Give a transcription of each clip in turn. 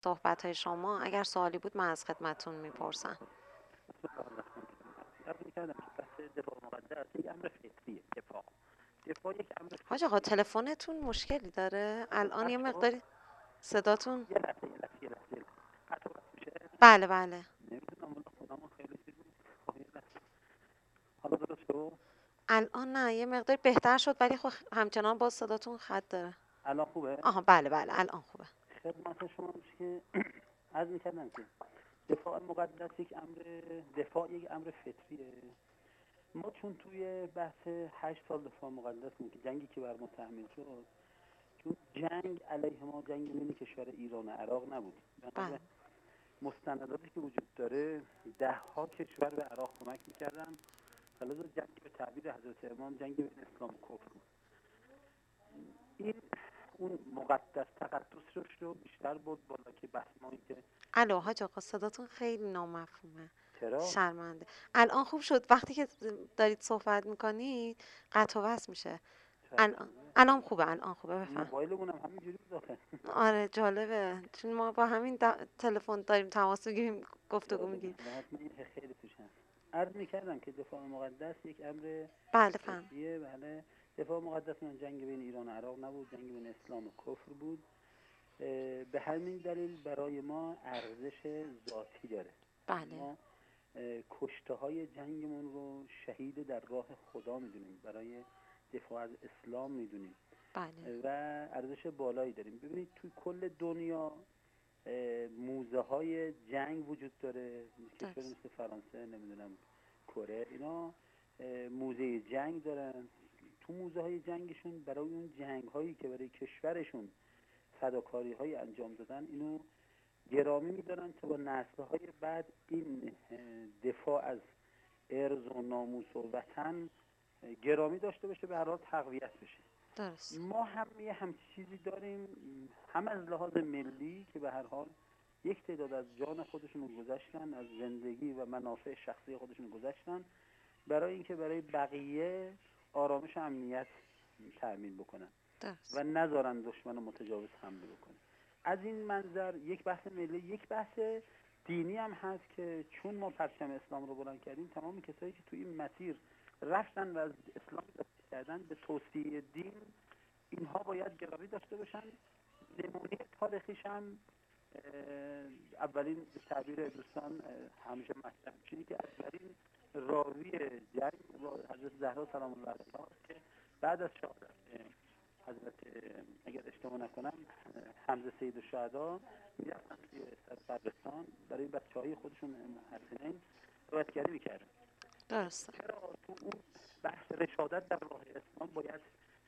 صحبت‌های شما. اگر سوالی بود من از خدمتتون میپرسم. عرض می‌کردم که بحث دفاع مقدس یک امر فطریه. دفاع یک امر حاج آقا فطریه. تلفنتون مشکلی داره؟ الان قطع یه شد. مقداری صداتون. یه لحظه قطع و وصل میشه. بله بله. نمیدونم والا خودمون خیلی چیز نیست. خب یه لحظه. حالا درست شد. الان نه، یه مقدار بهتر شد ولی خب همچنان باز صداتون خط داره. الان خوبه. آها بله بله الان خوبه. خدمت شما میشه که عرض می‌کردم که دفاع مقدس یک امر فطریه. ما چون توی بحث 8 سال دفاع مقدس که جنگی که بر ما تحمیل شد، چون جنگ علیه ما جنگ بین کشور ایران و عراق نبود، بنا بله به مستنداتی که وجود داره 10 ها کشور به عراق کمک میکردن. فلذا جنگ به تعبیر حضرت امام جنگ بین اسلام و کفر بود. این اون مقدس تقدس رو بیشتر بود بالا که بحث ما این که الو حاج آقا صداتون خیلی نامفهومه. چرا شرمنده. الان خوب شد. وقتی که دارید صحبت میکنید قطع و وصل میشه. الان خوبه، الان خوبه، بفهم. موبایلمون هم همینجوری بود آخه. آره جالبه، چون ما با همین تلفن داریم تماس میگیریم، گفتگو جالبه، میگیم. حتما این خیلی توش هست. عرض میکردم که دفاع مقدس یک امر بله فهم. فطریه. بله، دفاع مقدس من جنگ بین ایران و عراق نبود، جنگ بین اسلام و کفر بود. به همین دلیل برای ما ارزش ذاتی داره. بله ما کشته های جنگمون رو شهید در راه خدا میدونیم، برای دفاع از اسلام میدونیم بله. و ارزش بالایی داریم. ببینید توی کل دنیا موزه های جنگ وجود داره. کشور درست. مثل فرانسه، نمیدونم کره، اینا موزه جنگ دارن. تو موزه های جنگشون برای اون جنگ هایی که برای کشورشون فداکاری های انجام دادن اینو گرامی میدارن تا با نسل های بعد این دفاع از ارز و ناموس و وطن گرامی داشته باشه، به هر حال تقویت بشه. درست. ما هم یه همچین چیزی داریم، هم از لحاظ ملی که به هر حال یک تعداد از جان خودشون رو گذاشتن، از زندگی و منافع شخصی خودشون رو گذاشتن برای اینکه برای بقیه آرامش و امنیت تأمین بکنن درست. و نذارن دشمن متجاوز حمله بکنه. از این منظر یک بحث ملی، یک بحث دینی هم هست که چون ما پرچم اسلام رو بلند کردیم، تمام کسایی که توی این مسیر رفتن و از اسلام دفاع کردن به توصیه دین، اینها باید گرامی داشته باشن. نمونه تاریخیش هم اولین به تعبیر دوستان همیشه مطرح میشه که اولین راوی جنگ حضرت زهرا سلام الله علیها که بعد از شهادت حضرت، اگر اشتباه نکنم، حمزه سید الشهدا، میرفتن توی قبرستان برای بچه‌های خودشون حسنین روایتگری میکردن. درسته. چرا تو اون بحث رشادت در راه اسلام باید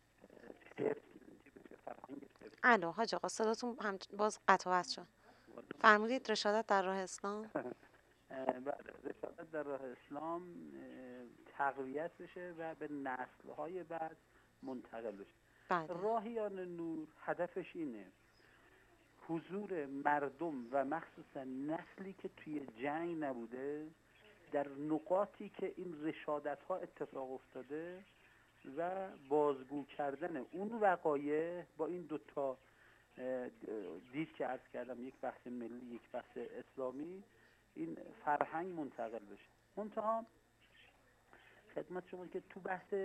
فرهنگ الو حاج آقا صداتون هم باز قطع و وصل شد. فرمودید رشادت در راه اسلام. رشادت در راه اسلام تقویت بشه و به نسل‌های بعد منتقل بشه. بله. راهیان نور هدفش اینه حضور مردم و مخصوصا نسلی که توی جنگ نبوده در نقاطی که این رشادت‌ها اتفاق افتاده و بازگو کردن اون وقایع با این دوتا دید که عرض کردم، یک بحث ملی یک بحث اسلامی، این فرهنگ منتقل بشه. منتها خدمت شما که تو بحث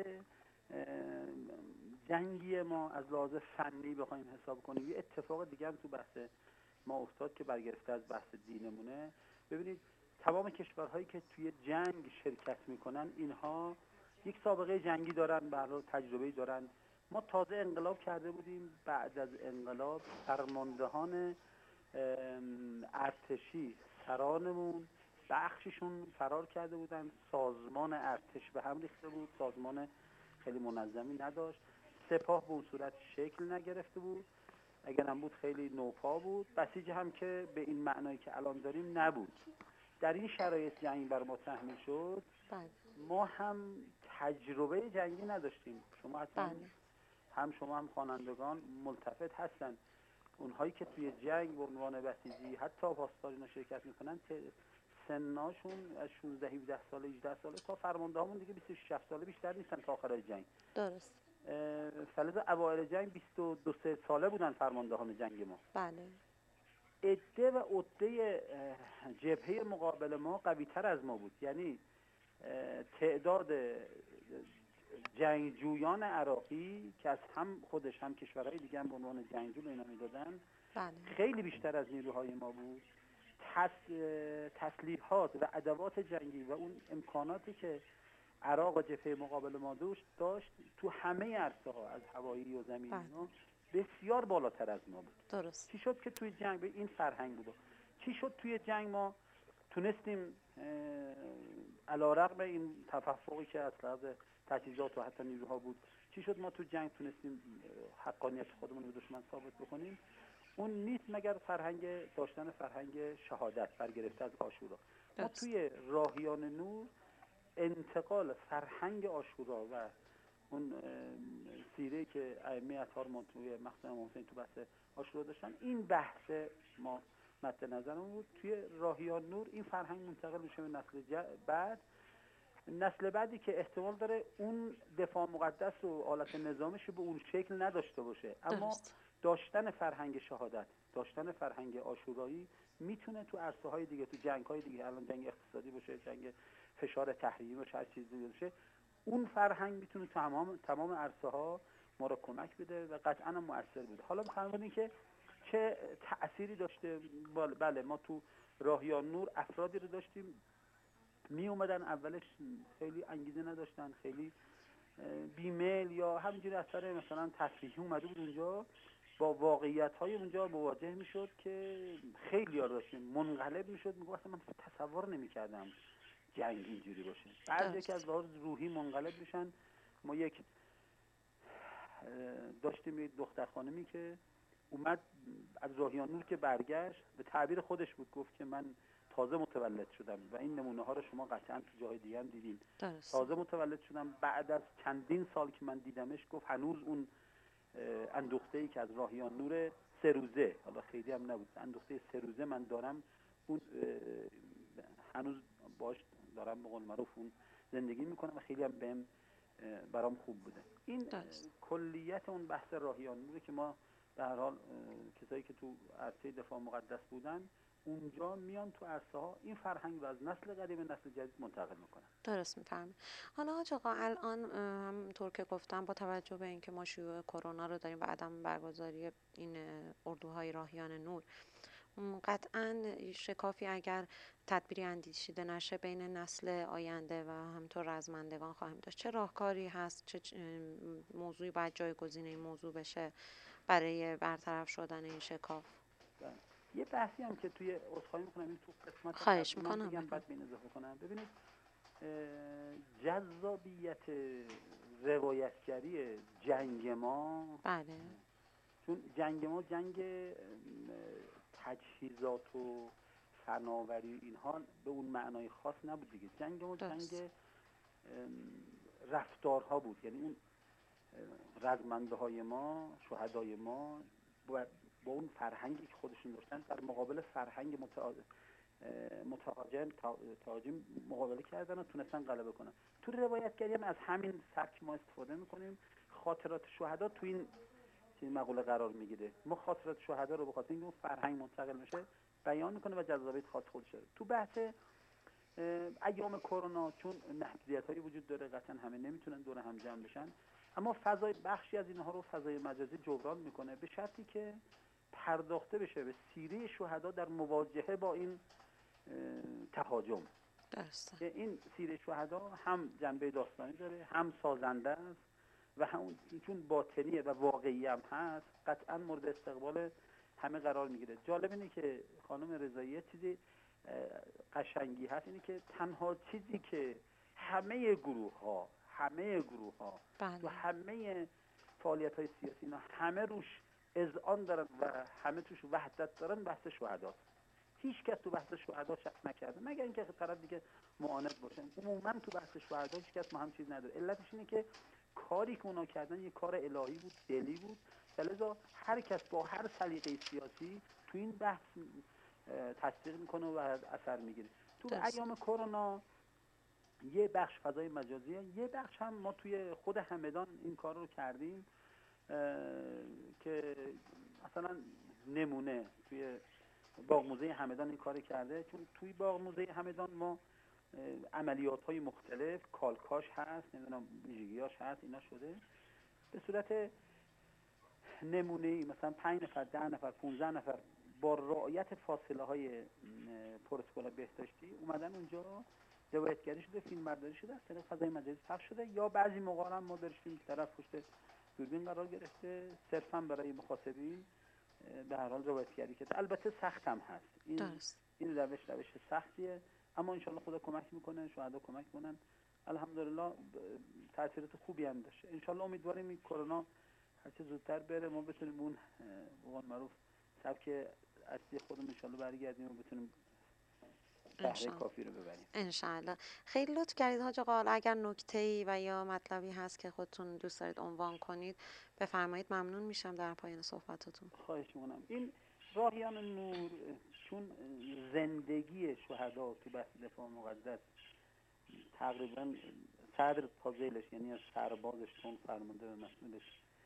جنگی ما از لحاظ فنی بخوایم حساب کنیم، یه اتفاق دیگه هم تو بحث ما افتاد که برگرفته از بحث دینمونه. ببینید تمام کشورهایی که توی جنگ شرکت میکنن اینها یک سابقه جنگی دارن، برای تجربه‌ای دارن. ما تازه انقلاب کرده بودیم، بعد از انقلاب فرماندهان ارتشی سرانمون بخششون فرار کرده بودن، سازمان ارتش به هم ریخته بود، سازمان خیلی منظمی نداشت، سپاه به اون صورت شکل نگرفته بود، اگر هم بود خیلی نوپا بود، بسیج هم که به این معنایی که الان داریم نبود. در این شرایط جنگ بر ما تحمیل شد. بله. ما هم تجربه جنگی نداشتیم. شما حتما بله. هم شما هم خوانندگان ملتفت هستن، اونهایی که توی جنگ به عنوان بسیجی حتی پاسدار اینا شرکت میکنن سناشون از 16 17 ساله 18 ساله تا فرمانده همون دیگه 26 ساله بیشتر نیستن تا آخر جنگ. درست. فلذا اوایل جنگ 22 3 ساله بودن فرماندهان جنگ ما. بله. عده و عده جبهه مقابل ما قوی تر از ما بود. یعنی تعداد جنگجویان عراقی که از هم خودش هم کشورهای دیگه هم به عنوان جنگجو اینا میدادن بله. خیلی بیشتر از نیروهای ما بود. تسلیحات و ادوات جنگی و اون امکاناتی که عراق و جبهه مقابل ما داشت تو همه عرصه ها از هوایی و زمینی ها بسیار بالاتر از ما بود. درست. چی شد که توی جنگ به این فرهنگ بود؟ چی شد توی جنگ ما تونستیم علیرغم این تفوقی که از لحاظ تجهیزات و حتی نیروها بود، چی شد ما تو جنگ تونستیم حقانیت خودمون رو به دشمن ثابت بکنیم؟ اون نیست مگر داشتن فرهنگ شهادت برگرفته از عاشورا. ما توی راهیان نور انتقال فرهنگ عاشورا و اون سیره که ائمه اطهار توی مقصد امام حسین تو بحث عاشورا داشتن، این بحث ما مد نظرمون بود. توی راهیان نور این فرهنگ منتقل میشه به نسل بعدی که احتمال داره اون دفاع مقدس و آلت نظامش به اون شکل نداشته باشه، اما داشتن فرهنگ شهادت، داشتن فرهنگ عاشورایی میتونه تو عرصه های دیگه، تو جنگ های دیگه، الان جنگ اقتصادی باشه، جنگ فشار تحریمی باشه، هر چیزی باشه، اون فرهنگ میتونه تمام عرصه ها ما رو کمک بده و قطعا هم مؤثر بوده. حالا میخوام ببینیم که چه تأثیری داشته. بله ما تو راهیان نور افرادی رو داشتیم می اومدن اولش خیلی انگیزه نداشتن، خیلی بیمیل یا همینجوری اثر مثلا تفریحی اومده بود اونجا، با واقعیت‌های اونجا مواجه میشد که خیلی یاد داشتیم، منقلب میشد، میگه اصلا من تصور نمی‌کردم جنگ اینجوری باشه. بعضی که از لحاظ روحی منقلب میشن. ما داشتیم یک دختر خانمی که اومد از راهیان نور که برگشت، به تعبیر خودش بود، گفت که من تازه متولد شدم و این نمونه ها رو شما قطعا تو جای دیگه هم دیدین. تازه متولد شدم، بعد از چندین سال که من دیدمش، گفت هنوز اون اندوخته‌ای که از راهیان نور 3 روزه، حالا خیلی هم نبود، اندوخته 3 روزه من دارم، اون هنوز باش دارم به قول معروف اون زندگی میکنم و خیلی هم برام خوب بوده. این کلیت اون بحث راهیان نوره که ما به هر حال کسایی که تو عرصه دفاع مقدس بودن اونجا میان تو عرصه ها این فرهنگ رو از نسل قدیم به نسل جدید منتقل میکنن. درست میفهمم. حالا حاج آقا الان همونطور که گفتم با توجه به اینکه ما شیوع کرونا رو داریم و عدم برگزاری این اردوهای راهیان نور، قطعا شکافی اگر تدبیری اندیشیده نشه بین نسل آینده و همینطور رزمندگان خواهیم داشت. چه راهکاری هست، چه موضوعی باید جایگزین این موضوع بشه برای برطرف شدن این شکاف؟ یه بحثی هم که توی عذرخواهی میکنم این تو قسمت خواهش من بگم بعد بین اضافه کنم. ببینید جذابیت روایتگری جنگ ما، بله، چون جنگ ما جنگ تجهیزات و فناوری اینها به اون معنای خاص نبود دیگه. جنگ ما جنگ رفتارها بود. یعنی اون رزمنده های ما، شهدای ما با اون فرهنگی که خودشون داشتن در مقابل فرهنگ متهاجم مقابله کردن و تونستن غلبه کنن. تو روایتگری هم از همین سبک ما استفاده میکنیم. خاطرات شهدا تو این مقوله قرار میگیره. ما خاطرات شهدا رو به خاطر اینکه اون فرهنگ منتقل میشه بیان میکنه و جذابیت خاص خودش داره. تو بحث ایام کرونا چون محدودیت‌هایی وجود داره، قطعا همه نمیتونن دور هم جمع بشن، اما فضای بخشی از اینها رو فضای مجازی جبران میکنه به شرطی که پرداخته بشه به سیره شهدا در مواجهه با این تهاجم. درسته. که این سیره شهدا هم جنبه داستانی داره، هم سازنده است و هم چون باطنیه و واقعی هم هست، قطعا مورد استقبال همه قرار میگیره. جالب اینه که خانم رضایی چیزی قشنگی هست اینه که تنها چیزی که همه گروه ها و همه فعالیت‌های سیاسی اینا همه روش اذعان دارن و همه توش وحدت دارن، بحث شهداست. هیچ کس تو بحث شهدا شک نکرده مگر اینکه طرف دیگه معاند باشه. عموما تو بحث شهدا هیچ کس هم چیز نداره. علتش اینه که کاری که اونا کردن یه کار الهی بود، دلی بود، لذا هر کس با هر سلیقه سیاسی تو این بحث تصدیق میکنه و اثر میگیره. تو ایام کرونا یه بخش فضای مجازیه، یه بخش هم ما توی خود همدان این کار رو کردیم که مثلا نمونه توی باغ موزه همدان این کار کرده، چون توی باغ موزه همدان ما عملیات های مختلف، کالکاش هست، نمیدونم ویژگیاش هست، اینا شده به صورت نمونه‌ای، مثلا 5 نفر، 10 نفر، 15 نفر با رعایت فاصله های پروتکل بهداشتی اومدن اونجا، روایتگری شده، فیلم برداری شده، از طریق فضای مجازی پخش شده، یا بعضی موقع هم ما داشتیم طرف پشت دوربین قرار گرفته صرفا برای مخاطبین به هر حال روایتگری کرده. البته سخت هم هست درست. این روش سختیه، اما انشالله خدا کمک میکنه، شهدا کمک کنن. الحمدلله تاثیرات خوبی هم داشته. انشالله امیدواریم این کرونا هرچه زودتر بره، ما بتونیم اون به قول معروف سبک اصلی خودمون انشالله برگردیم و بتونیم بهره انشالله. کافی رو ببریم. انشالله. خیلی لطف کردید حاج آقا. حالا اگر نکته‌ای و یا مطلبی هست که خودتون دوست دارید عنوان کنید بفرمایید، ممنون میشم در پایان صحبتتون. خواهش میکنم. این راهیان نور چون زندگی شهدا تو بحث دفاع مقدس تقریبا صدر پازلش، یعنی از سربازش چون فرمانده و مسئولش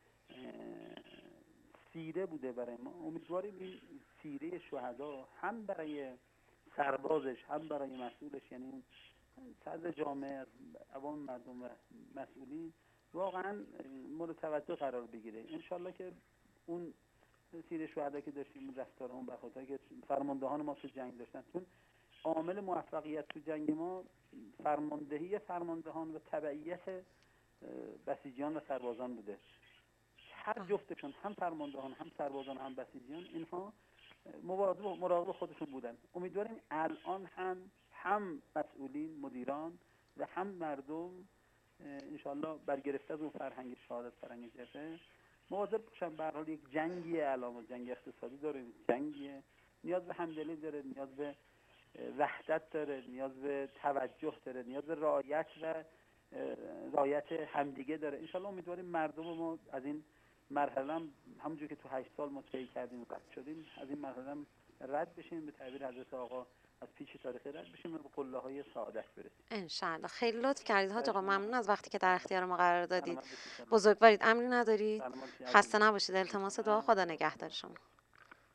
سیره بوده برای ما، امیدواریم این سیره شهدا هم برای سربازش هم برای مسئولش، یعنی صدر جامعه از عوام مردم و مسئولین واقعا مورد توجه قرار بگیره. انشالله که اون سیره شهدا که داشتیم، رفتار اون برخوردهایی که فرماندهان ما تو جنگ داشتن، چون عامل موفقیت تو جنگ ما فرماندهی فرماندهان و تبعیت بسیجیان و سربازان بوده. هر جفتشون، هم فرماندهان هم سربازان هم بسیجیان، اینها مراقب خودشون بودن. امیدواریم الان هم مسئولین، مدیران و هم مردم انشالله برگرفته از اون فرهنگ شهادت، فرهنگ جبهه مواظب باشن. به هر حال یک جنگی علامت جنگ اقتصادی داره، جنگیه نیاز به همدلی داره، نیاز به وحدت داره، نیاز به توجه داره، نیاز به رعایت همدیگه داره. انشالله امیدواریم مردم ما از این مرحله همونجور که تو 8 سال ما طی کردیم رد شدیم، از این مرحله رد بشیم، به تعبیر حضرت آقا از پیچ تاریخی رد بشیم و به قله‌های سعادت برسیم. انشالله. خیلی لطف کردید حاج آقا. ممنون از وقتی که در اختیار ما قرار دادید. سلامت باشید. بزرگوارید. امری ندارید. سلامت باشید. خسته نباشید. التماس دعا. خدا نگهدار شما.